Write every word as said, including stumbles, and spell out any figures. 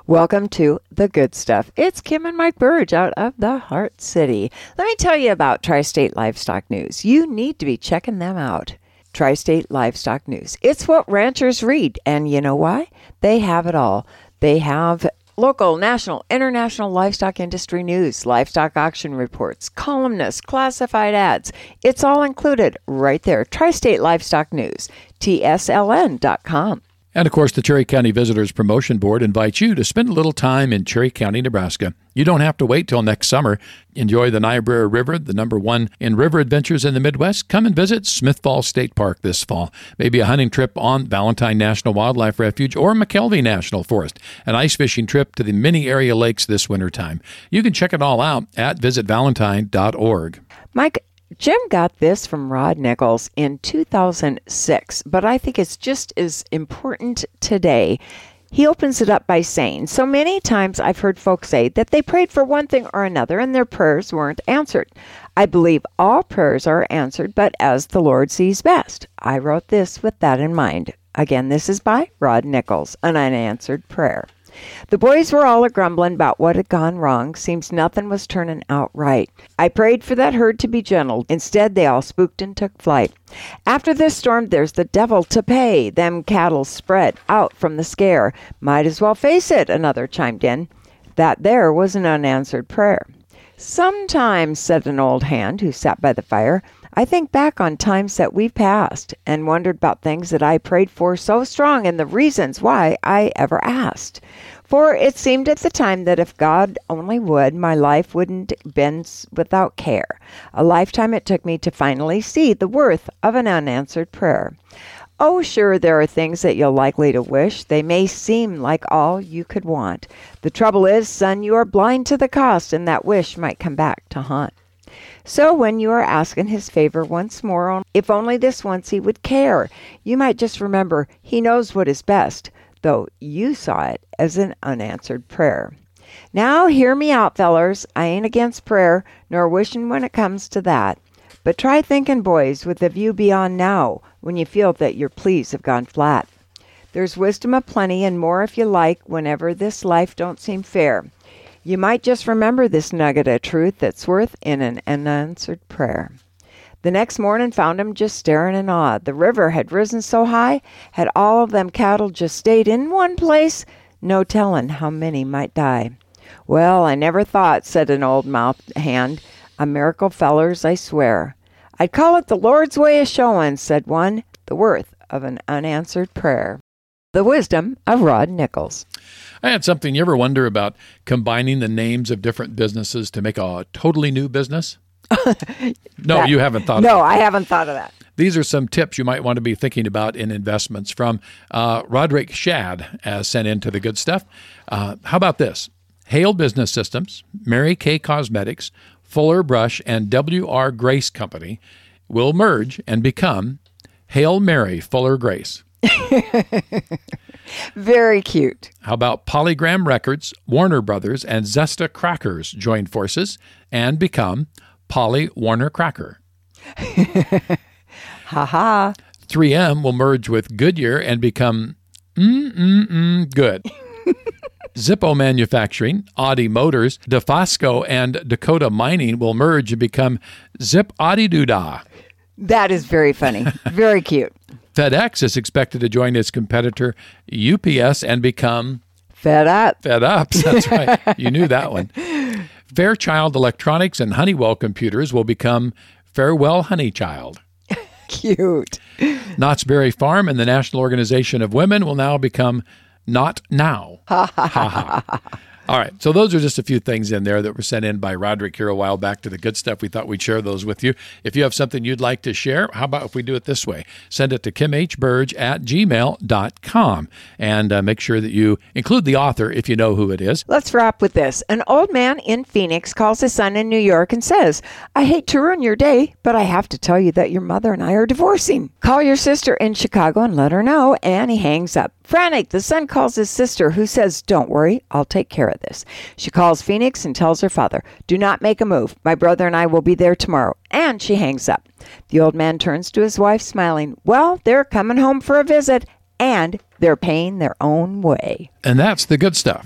Welcome to The Good Stuff. It's Kim and Mike Burge out of the Heart City. Let me tell you about Tri-State Livestock News. You need to be checking them out. Tri-State Livestock News. It's what ranchers read, and you know why? They have it all. They have local, national, international livestock industry news, livestock auction reports, columnists, classified ads. It's all included right there. Tri-State Livestock News, T S L N dot com. And, of course, the Cherry County Visitors Promotion Board invites you to spend a little time in Cherry County, Nebraska. You don't have to wait till next summer. Enjoy the Niobrara River, the number one in river adventures in the Midwest. Come and visit Smith Falls State Park this fall. Maybe a hunting trip on Valentine National Wildlife Refuge or McKelvey National Forest. An ice fishing trip to the many area lakes this wintertime. You can check it all out at visit valentine dot org. Mike, Jim got this from Rod Nichols in two thousand six, but I think it's just as important today. He opens it up by saying, so many times I've heard folks say that they prayed for one thing or another and their prayers weren't answered. I believe all prayers are answered, but as the Lord sees best. I wrote this with that in mind. Again, this is by Rod Nichols, An Unanswered Prayer. The boys were all a-grumbling about what had gone wrong. Seems nothing was turning out right. I prayed for that herd to be gentled. Instead, they all spooked and took flight. After this storm, there's the devil to pay. Them cattle spread out from the scare. Might as well face it, another chimed in. That there was an unanswered prayer. Sometimes, said an old hand who sat by the fire, I think back on times that we've passed and wondered about things that I prayed for so strong and the reasons why I ever asked. For it seemed at the time that if God only would, my life wouldn't been without care. A lifetime it took me to finally see the worth of an unanswered prayer. Oh, sure, there are things that you're likely to wish. They may seem like all you could want. The trouble is, son, you are blind to the cost, and that wish might come back to haunt. So when you are asking his favor once more, if only this once he would care, you might just remember he knows what is best, though you saw it as an unanswered prayer. Now hear me out, fellers. I ain't against prayer, nor wishing when it comes to that. But try thinking, boys, with a view beyond now, when you feel that your pleas have gone flat. There's wisdom aplenty and more if you like, whenever this life don't seem fair. You might just remember this nugget of truth that's worth in an unanswered prayer. The next morning found him just staring in awe. The river had risen so high, had all of them cattle just stayed in one place, no telling how many might die. Well, I never thought, said an old mouthed hand, a miracle, fellers, I swear. I'd call it the Lord's way of showing, said one, the worth of an unanswered prayer. The wisdom of Rod Nichols. I had something. You ever wonder about combining the names of different businesses to make a totally new business? No, that, you haven't thought no, of that. No, I haven't thought of that. These are some tips you might want to be thinking about in investments from uh, Roderick Shad, as sent into the Good Stuff. Uh, how about this? Hale Business Systems, Mary Kay Cosmetics, Fuller Brush, and W R Grace Company will merge and become Hail Mary Fuller Grace. Very cute. How about Polygram Records, Warner Brothers, and Zesta Crackers join forces and become Polly Warner Cracker? Ha ha. three M will merge with Goodyear and become mm-mm-mm good. Zippo Manufacturing, Audi Motors, DeFasco, and Dakota Mining will merge and become Zip Audi Doodah. That is very funny. Very cute. FedEx is expected to join its competitor U P S and become Fed Up. Fed Up. That's right. You knew that one. Fairchild Electronics and Honeywell Computers will become Farewell Honeychild. Cute. Knott's Berry Farm and the National Organization of Women will now become Not Now. Ha ha ha. All right, so those are just a few things in there that were sent in by Roderick here a while back to the Good Stuff. We thought we'd share those with you. If you have something you'd like to share, how about if we do it this way? Send it to kim h burge at gmail dot com and uh, make sure that you include the author if you know who it is. Let's wrap with this. An old man in Phoenix calls his son in New York and says, I hate to ruin your day, but I have to tell you that your mother and I are divorcing. Call your sister in Chicago and let her know, and he hangs up. Frantic, the son calls his sister, who says, don't worry, I'll take care of this. She calls Phoenix and tells her father, do not make a move. My brother and I will be there tomorrow. And she hangs up. The old man turns to his wife, smiling. Well, they're coming home for a visit, and they're paying their own way. And that's the Good Stuff.